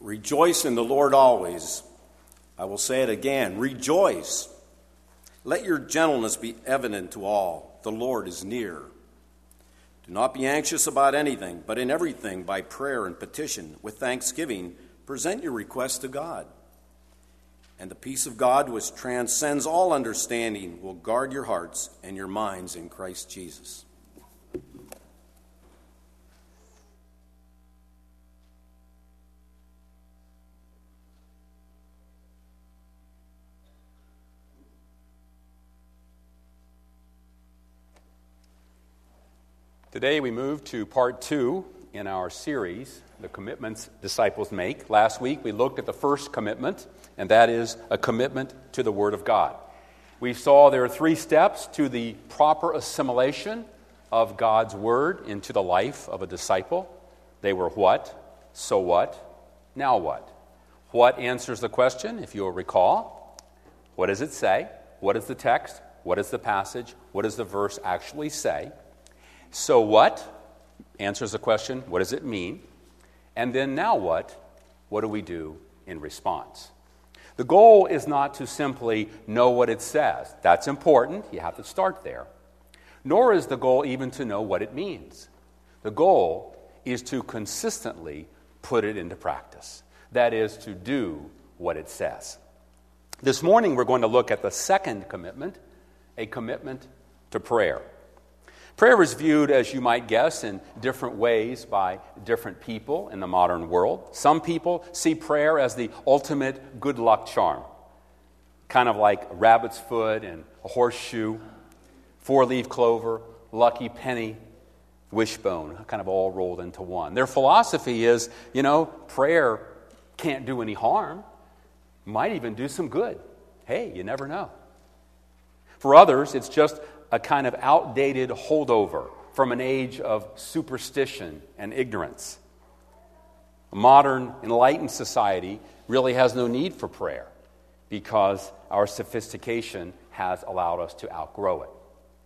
Rejoice in the Lord always. I will say it again, rejoice. Let your gentleness be evident to all. The Lord is near. Do not be anxious about anything, but in everything, by prayer and petition, with thanksgiving, present your requests to God. And the peace of God, which transcends all understanding, will guard your hearts and your minds in Christ Jesus. Today we move to part 2 in our series, The Commitments Disciples Make. Last week we looked at the first commitment, and that is a commitment to the Word of God. We saw there are 3 steps to the proper assimilation of God's Word into the life of a disciple. They were what, so what, now what. What answers the question, if you'll recall. What does it say? What is the text? What is the passage? What does the verse actually say? So what answers the question, what does it mean? And then now what? What do we do in response? The goal is not to simply know what it says. That's important. You have to start there. Nor is the goal even to know what it means. The goal is to consistently put it into practice. That is, to do what it says. This morning we're going to look at the second commitment, a commitment to prayer. Prayer is viewed, as you might guess, in different ways by different people in the modern world. Some people see prayer as the ultimate good luck charm, kind of like a rabbit's foot and a horseshoe, 4-leaf clover, lucky penny, wishbone, kind of all rolled into one. Their philosophy is, prayer can't do any harm, might even do some good. Hey, you never know. For others, it's just a kind of outdated holdover from an age of superstition and ignorance. A modern, enlightened society really has no need for prayer because our sophistication has allowed us to outgrow it.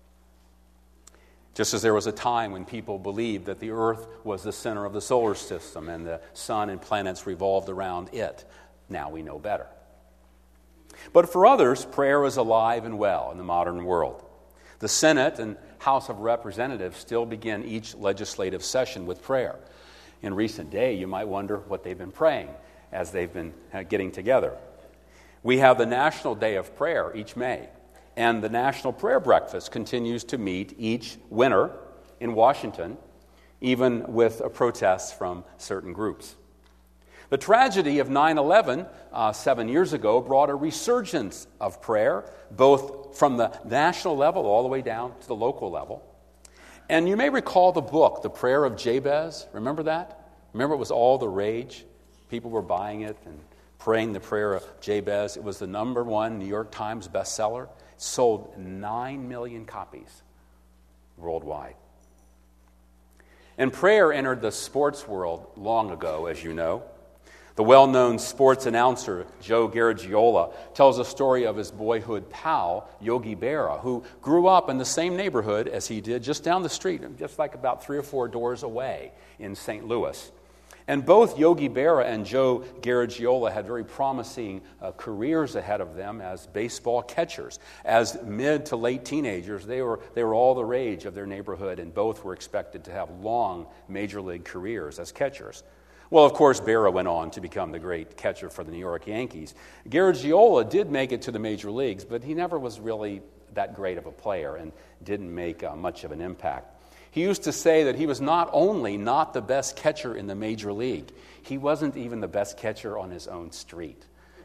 Just as there was a time when people believed that the earth was the center of the solar system and the sun and planets revolved around it, now we know better. But for others, prayer is alive and well in the modern world. The Senate and House of Representatives still begin each legislative session with prayer. In recent day, you might wonder what they've been praying as they've been getting together. We have the National Day of Prayer each May, and the National Prayer Breakfast continues to meet each winter in Washington, even with protests from certain groups. The tragedy of 9/11 7 years ago brought a resurgence of prayer, both from the national level all the way down to the local level. And you may recall the book, The Prayer of Jabez. Remember that? Remember it was all the rage? People were buying it and praying the prayer of Jabez. It was the #1 New York Times bestseller. It sold 9 million copies worldwide. And prayer entered the sports world long ago, as you know. The well-known sports announcer, Joe Garagiola, tells a story of his boyhood pal, Yogi Berra, who grew up in the same neighborhood as he did, just down the street, just like about 3 or 4 doors away in St. Louis. And both Yogi Berra and Joe Garagiola had very promising careers ahead of them as baseball catchers. As mid to late teenagers, they were all the rage of their neighborhood, and both were expected to have long major league careers as catchers. Well, of course, Berra went on to become the great catcher for the New York Yankees. Garagiola did make it to the major leagues, but he never was really that great of a player and didn't make much of an impact. He used to say that he was not only not the best catcher in the major league, he wasn't even the best catcher on his own street.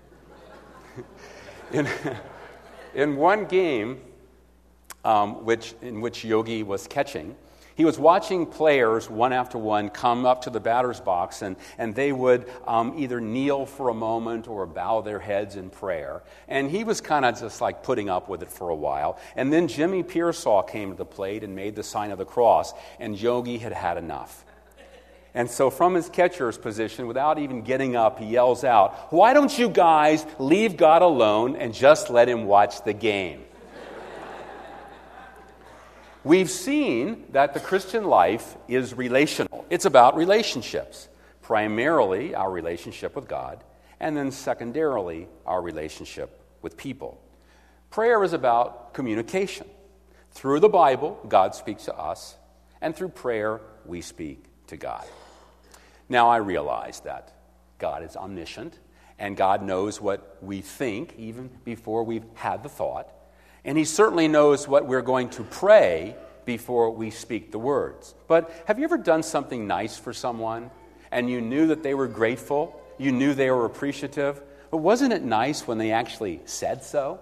In one game in which Yogi was catching, he was watching players, one after one, come up to the batter's box, and they would either kneel for a moment or bow their heads in prayer. And he was kind of just like putting up with it for a while. And then Jimmy Pearsall came to the plate and made the sign of the cross, and Yogi had had enough. And so from his catcher's position, without even getting up, he yells out, "Why don't you guys leave God alone and just let him watch the game?" We've seen that the Christian life is relational. It's about relationships. primarily our relationship with God, and then secondarily our relationship with people. Prayer is about communication. Through the Bible, God speaks to us, and through prayer, we speak to God. Now, I realize that God is omniscient, and God knows what we think even before we've had the thought, and He certainly knows what we're going to pray before we speak the words. But have you ever done something nice for someone, and you knew that they were grateful, you knew they were appreciative, but wasn't it nice when they actually said so?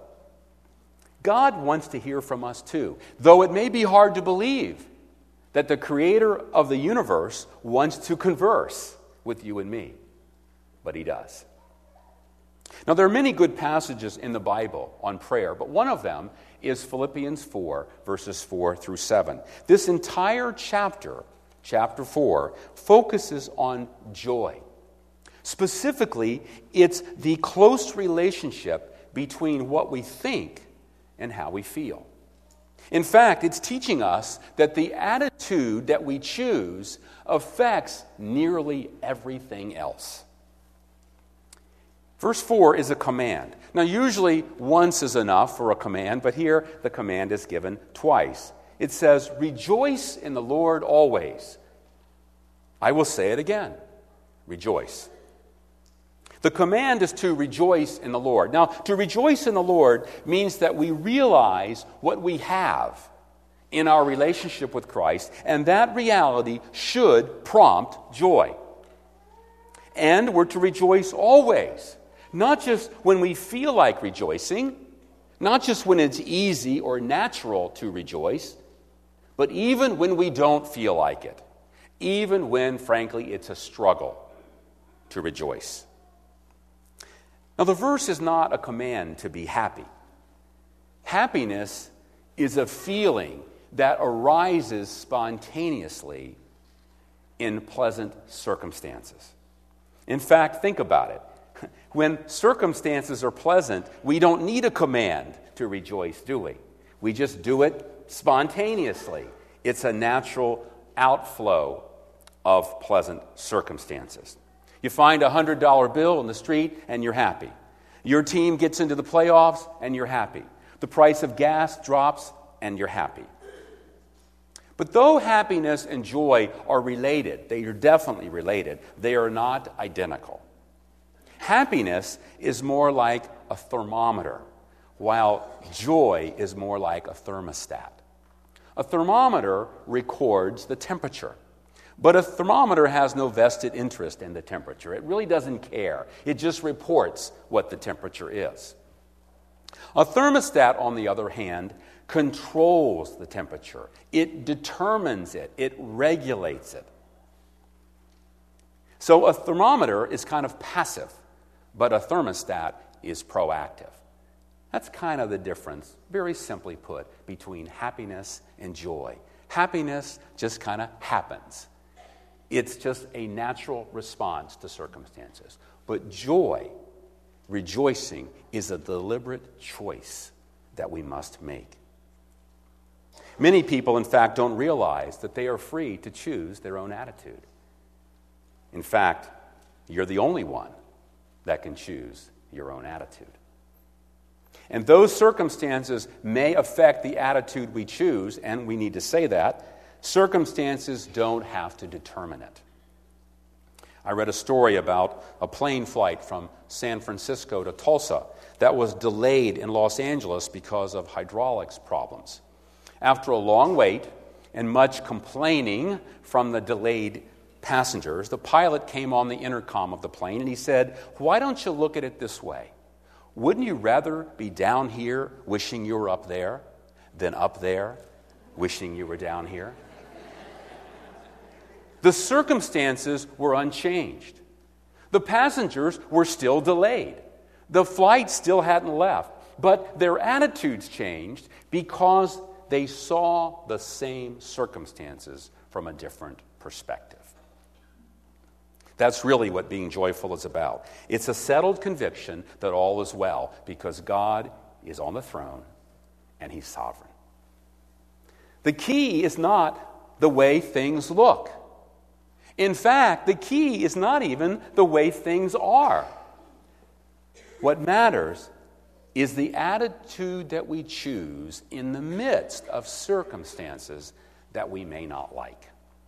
God wants to hear from us too, though it may be hard to believe that the Creator of the universe wants to converse with you and me, but He does. Now, there are many good passages in the Bible on prayer, but one of them is Philippians 4, verses 4 through 7. This entire chapter, chapter 4, focuses on joy. Specifically, it's the close relationship between what we think and how we feel. In fact, it's teaching us that the attitude that we choose affects nearly everything else. Verse 4 is a command. Now, usually once is enough for a command, but here the command is given twice. It says, "Rejoice in the Lord always." I will say it again. Rejoice. The command is to rejoice in the Lord. Now, to rejoice in the Lord means that we realize what we have in our relationship with Christ, and that reality should prompt joy. And we're to rejoice always, not just when we feel like rejoicing, not just when it's easy or natural to rejoice, but even when we don't feel like it, even when, frankly, it's a struggle to rejoice. Now, the verse is not a command to be happy. Happiness is a feeling that arises spontaneously in pleasant circumstances. In fact, think about it. When circumstances are pleasant, we don't need a command to rejoice, do we? We just do it spontaneously. It's a natural outflow of pleasant circumstances. You find a $100 bill in the street and you're happy. Your team gets into the playoffs and you're happy. The price of gas drops and you're happy. But though happiness and joy are related, they are definitely related, they are not identical. Happiness is more like a thermometer, while joy is more like a thermostat. A thermometer records the temperature. But a thermometer has no vested interest in the temperature. It really doesn't care. It just reports what the temperature is. A thermostat, on the other hand, controls the temperature. It determines it. It regulates it. So a thermometer is kind of passive, but a thermostat is proactive. That's kind of the difference, very simply put, between happiness and joy. Happiness just kind of happens. It's just a natural response to circumstances. But joy, rejoicing, is a deliberate choice that we must make. Many people, in fact, don't realize that they are free to choose their own attitude. In fact, you're the only one that can choose your own attitude. And those circumstances may affect the attitude we choose, and we need to say that. Circumstances don't have to determine it. I read a story about a plane flight from San Francisco to Tulsa that was delayed in Los Angeles because of hydraulics problems. After a long wait and much complaining from the delayed passengers, the pilot came on the intercom of the plane and he said, "Why don't you look at it this way? Wouldn't you rather be down here wishing you were up there than up there wishing you were down here?" The circumstances were unchanged. The passengers were still delayed. The flight still hadn't left. But their attitudes changed because they saw the same circumstances from a different perspective. That's really what being joyful is about. It's a settled conviction that all is well because God is on the throne and He's sovereign. The key is not the way things look. In fact, the key is not even the way things are. What matters is the attitude that we choose in the midst of circumstances that we may not like.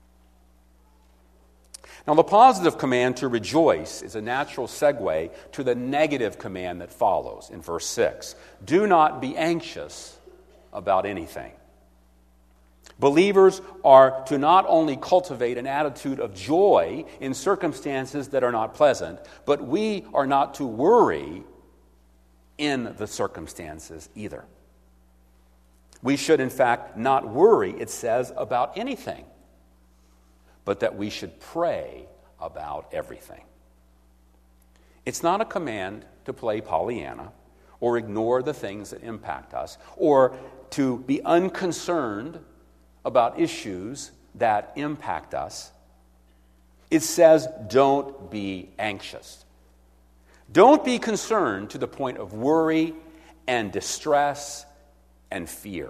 Now, the positive command to rejoice is a natural segue to the negative command that follows in verse 6. Do not be anxious about anything. Believers are to not only cultivate an attitude of joy in circumstances that are not pleasant, but we are not to worry in the circumstances either. We should, in fact, not worry, it says, about anything, but that we should pray about everything. It's not a command to play Pollyanna or ignore the things that impact us or to be unconcerned about issues that impact us. It says, don't be anxious. Don't be concerned to the point of worry and distress and fear.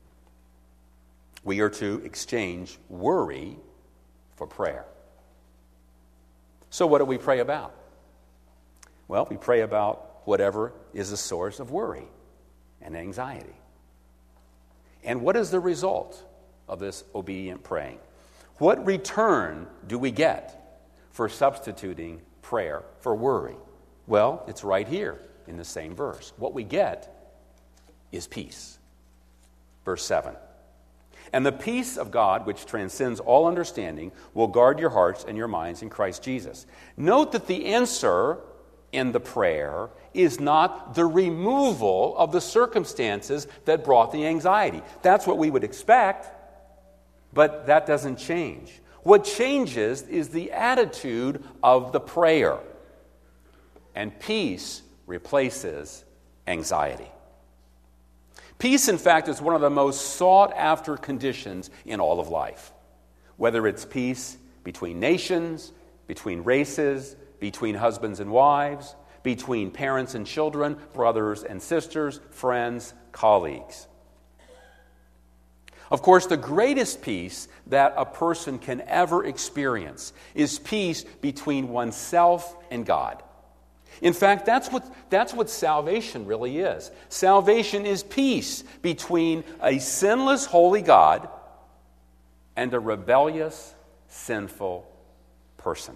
We are to exchange worry for prayer. So what do we pray about? Well, we pray about whatever is a source of worry and anxiety. And what is the result of this obedient praying? What return do we get for substituting prayer for worry? Well, it's right here in the same verse. What we get is peace. Verse 7. And the peace of God, which transcends all understanding, will guard your hearts and your minds in Christ Jesus. Note that the answer in the prayer is not the removal of the circumstances that brought the anxiety. That's what we would expect, but that doesn't change. What changes is the attitude of the prayer. And peace replaces anxiety. Peace, in fact, is one of the most sought-after conditions in all of life. Whether it's peace between nations, between races, between husbands and wives, between parents and children, brothers and sisters, friends, colleagues. Of course, the greatest peace that a person can ever experience is peace between oneself and God. In fact, that's what salvation really is. Salvation is peace between a sinless, holy God and a rebellious, sinful person.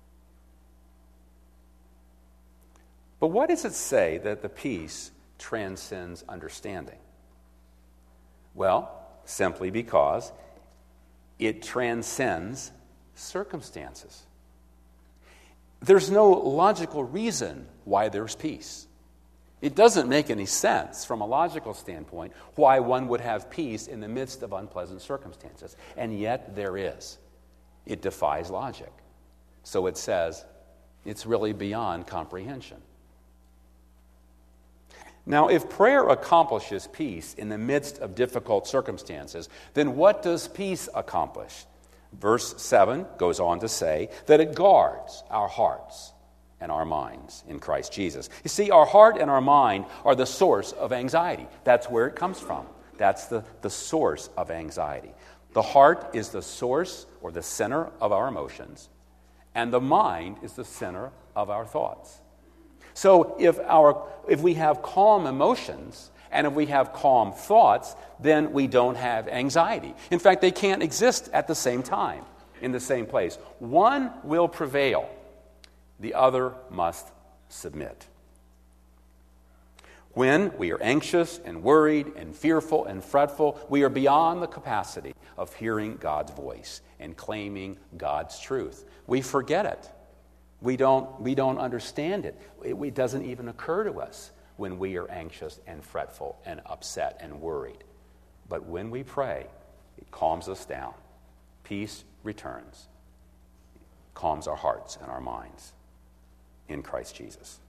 But why does it say that the peace transcends understanding? Well, simply because it transcends circumstances. There's no logical reason why there's peace. It doesn't make any sense from a logical standpoint why one would have peace in the midst of unpleasant circumstances. And yet there is. It defies logic. So it says it's really beyond comprehension. Now, if prayer accomplishes peace in the midst of difficult circumstances, then what does peace accomplish? Verse 7 goes on to say that it guards our hearts and our minds in Christ Jesus. You see, our heart and our mind are the source of anxiety. That's where it comes from. That's the source of anxiety. The heart is the source or the center of our emotions, and the mind is the center of our thoughts. So if we have calm emotions and if we have calm thoughts, then we don't have anxiety. In fact, they can't exist at the same time in the same place. One will prevail. The other must submit. When we are anxious and worried and fearful and fretful, we are beyond the capacity of hearing God's voice and claiming God's truth. We forget it. We don't understand it. It doesn't even occur to us when we are anxious and fretful and upset and worried. But when we pray, it calms us down. Peace returns. It calms our hearts and our minds in Christ Jesus.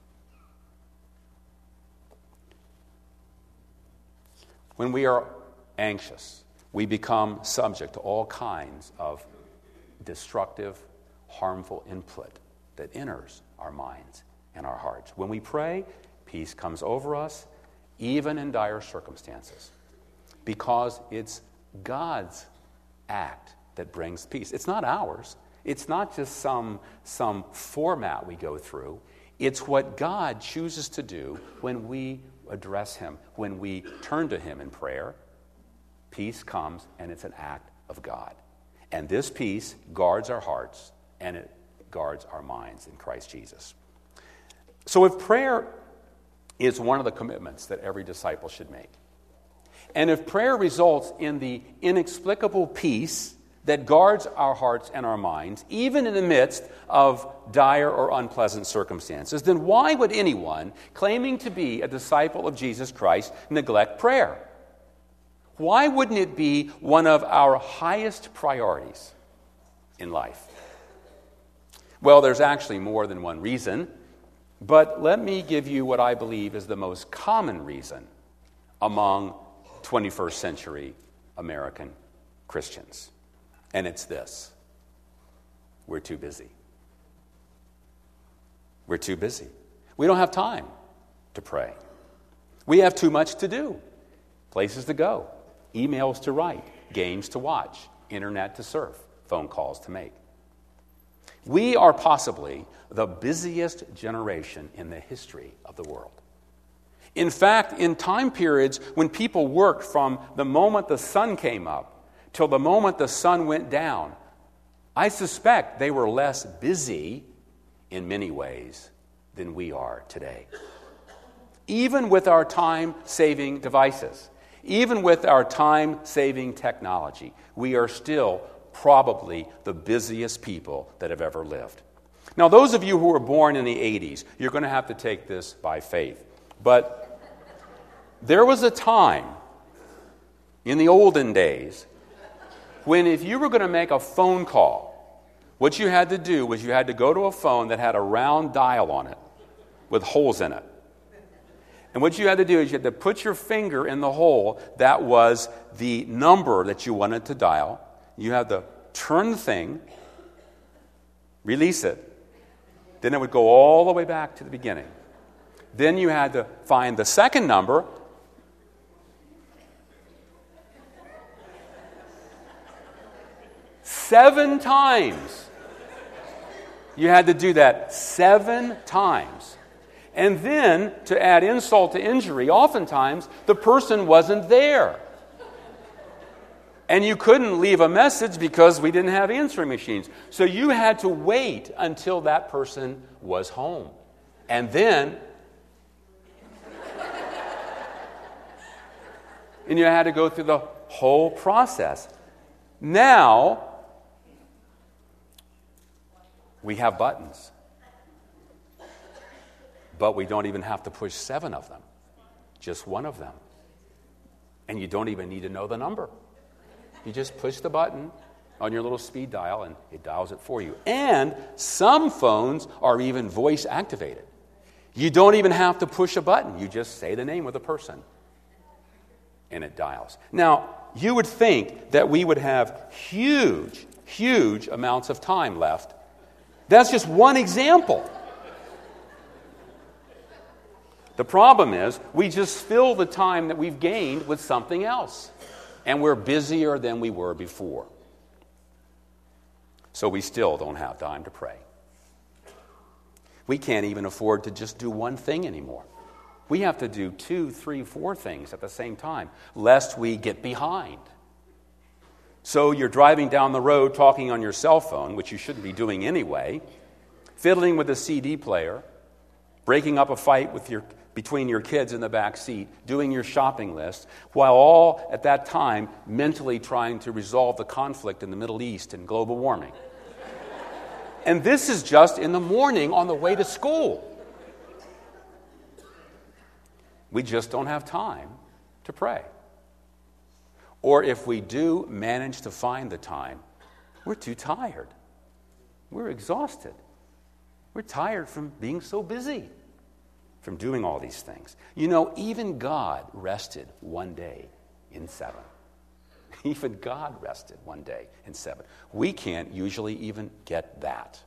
When we are anxious, we become subject to all kinds of destructive, harmful input that enters our minds and our hearts. When we pray, peace comes over us, even in dire circumstances, because it's God's act that brings peace. It's not ours. It's not just some format we go through. It's what God chooses to do when we address him, when we turn to him in prayer. Peace comes, and it's an act of God. And this peace guards our hearts, and it guards our minds in Christ Jesus. So if prayer is one of the commitments that every disciple should make, and if prayer results in the inexplicable peace that guards our hearts and our minds, even in the midst of dire or unpleasant circumstances, then why would anyone claiming to be a disciple of Jesus Christ neglect prayer? Why wouldn't it be one of our highest priorities in life? Well, there's actually more than one reason, but let me give you what I believe is the most common reason among 21st century American Christians. And it's this: we're too busy. We're too busy. We don't have time to pray. We have too much to do. Places to go, emails to write, games to watch, internet to surf, phone calls to make. We are possibly the busiest generation in the history of the world. In fact, in time periods when people worked from the moment the sun came up till the moment the sun went down, I suspect they were less busy in many ways than we are today. Even with our time-saving devices, even with our time-saving technology, we are still probably the busiest people that have ever lived. Now, those of you who were born in the 80s, you're going to have to take this by faith. But there was a time in the olden days when if you were going to make a phone call, what you had to do was you had to go to a phone that had a round dial on it with holes in it. And what you had to do is you had to put your finger in the hole that was the number that you wanted to dial. You had to turn the thing, release it, then it would go all the way back to the beginning. Then you had to find the second number, seven times. You had to do that 7 times. And then, to add insult to injury, oftentimes the person wasn't there. And you couldn't leave a message because we didn't have answering machines. So you had to wait until that person was home. And then, and you had to go through the whole process. Now, we have buttons. But we don't even have to push 7 of them. Just one of them. And you don't even need to know the number. You just push the button on your little speed dial and it dials it for you. And some phones are even voice activated. You don't even have to push a button. You just say the name of the person and it dials. Now, you would think that we would have huge, huge amounts of time left. That's just one example. The problem is we just fill the time that we've gained with something else. And we're busier than we were before. So we still don't have time to pray. We can't even afford to just do one thing anymore. We have to do 2, 3, 4 things at the same time, lest we get behind. So you're driving down the road talking on your cell phone, which you shouldn't be doing anyway, fiddling with a CD player, breaking up a fight between your kids in the back seat, doing your shopping list, while all at that time mentally trying to resolve the conflict in the Middle East and global warming. And this is just in the morning on the way to school. We just don't have time to pray. Or if we do manage to find the time, we're too tired. We're exhausted. We're tired from being so busy, from doing all these things. You know, even God rested one day in 7. Even God rested one day in 7. We can't usually even get that.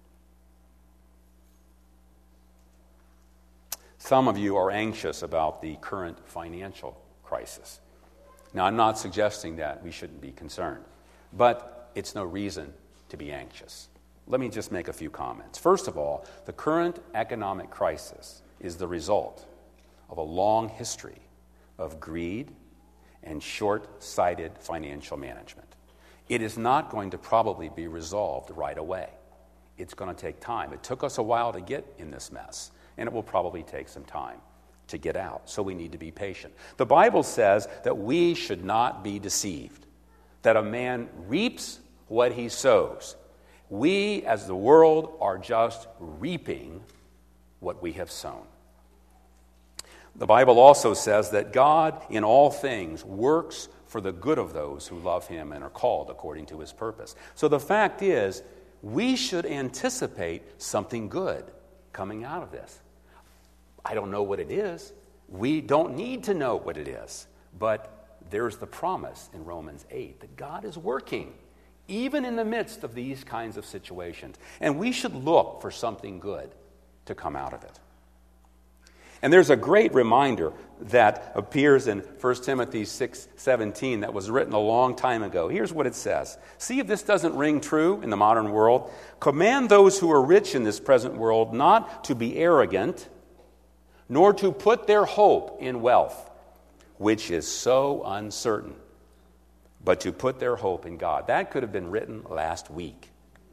Some of you are anxious about the current financial crisis. Now, I'm not suggesting that we shouldn't be concerned, but it's no reason to be anxious. Let me just make a few comments. First of all, the current economic crisis is the result of a long history of greed and short-sighted financial management. It is not going to probably be resolved right away. It's going to take time. It took us a while to get in this mess, and it will probably take some time to get out. So we need to be patient. The Bible says that we should not be deceived, that a man reaps what he sows. We, as the world, are just reaping what we have sown. The Bible also says that God, in all things, works for the good of those who love him and are called according to his purpose. So the fact is, we should anticipate something good coming out of this. I don't know what it is. We don't need to know what it is. But there's the promise in Romans 8 that God is working, even in the midst of these kinds of situations. And we should look for something good to come out of it. And there's a great reminder that appears in 1 Timothy 6:17 that was written a long time ago. Here's what it says. See if this doesn't ring true in the modern world. Command those who are rich in this present world not to be arrogant, nor to put their hope in wealth, which is so uncertain, but to put their hope in God. That could have been written last week.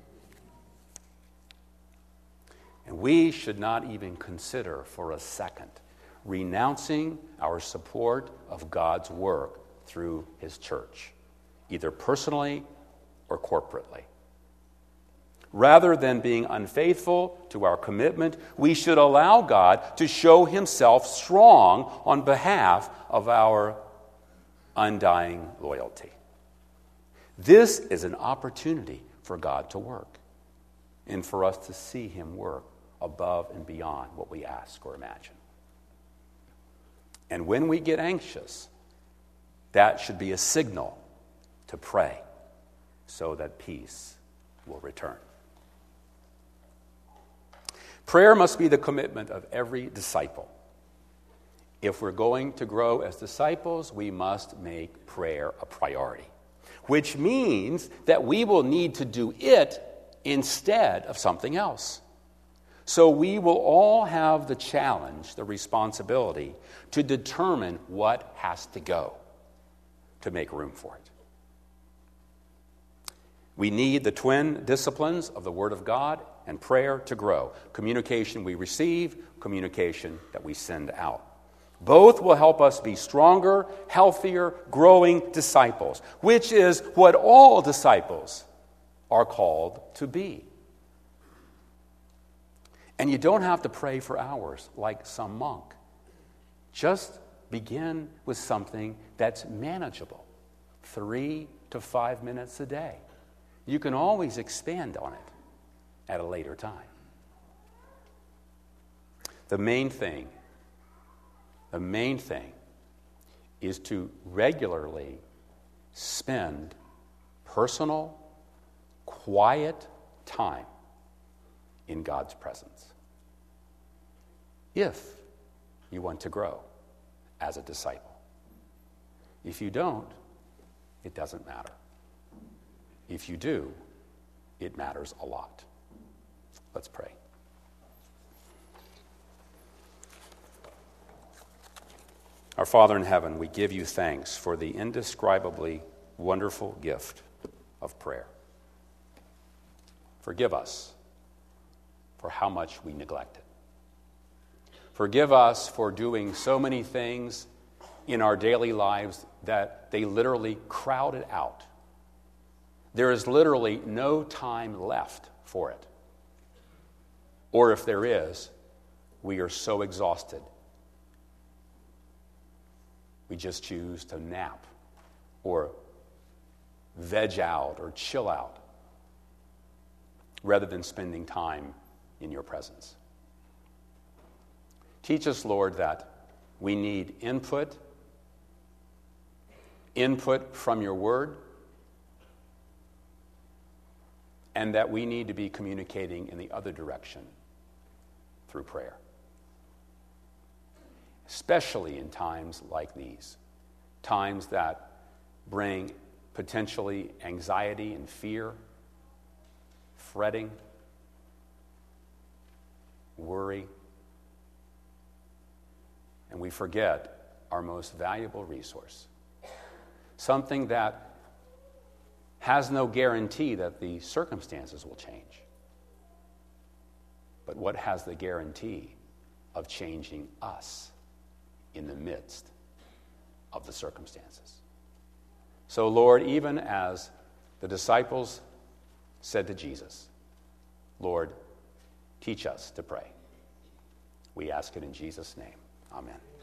And we should not even consider for a second renouncing our support of God's work through his church, either personally or corporately. Rather than being unfaithful to our commitment, we should allow God to show himself strong on behalf of our undying loyalty. This is an opportunity for God to work and for us to see him work above and beyond what we ask or imagine. And when we get anxious, that should be a signal to pray so that peace will return. Prayer must be the commitment of every disciple. If we're going to grow as disciples, we must make prayer a priority, which means that we will need to do it instead of something else. So we will all have the challenge, the responsibility, to determine what has to go to make room for it. We need the twin disciplines of the Word of God and prayer to grow. Communication we receive, communication that we send out. Both will help us be stronger, healthier, growing disciples, which is what all disciples are called to be. And you don't have to pray for hours like some monk. Just begin with something that's manageable, 3 to 5 minutes a day. You can always expand on it at a later time. The main thing is to regularly spend personal, quiet time in God's presence, if you want to grow as a disciple. If you don't, it doesn't matter. If you do, it matters a lot. Let's pray. Our Father in heaven, we give you thanks for the indescribably wonderful gift of prayer. Forgive us for how much we neglect it. Forgive us for doing so many things in our daily lives that they literally crowd it out. There is literally no time left for it. Or if there is, we are so exhausted, we just choose to nap or veg out or chill out rather than spending time in your presence. Teach us, Lord, that we need input from your word, and that we need to be communicating in the other direction through prayer. Especially in times like these, times that bring potentially anxiety and fear, fretting, worry, and we forget our most valuable resource, something that has no guarantee that the circumstances will change, but what has the guarantee of changing us in the midst of the circumstances. So, Lord, even as the disciples said to Jesus, Lord, teach us to pray. We ask it in Jesus' name. Amen.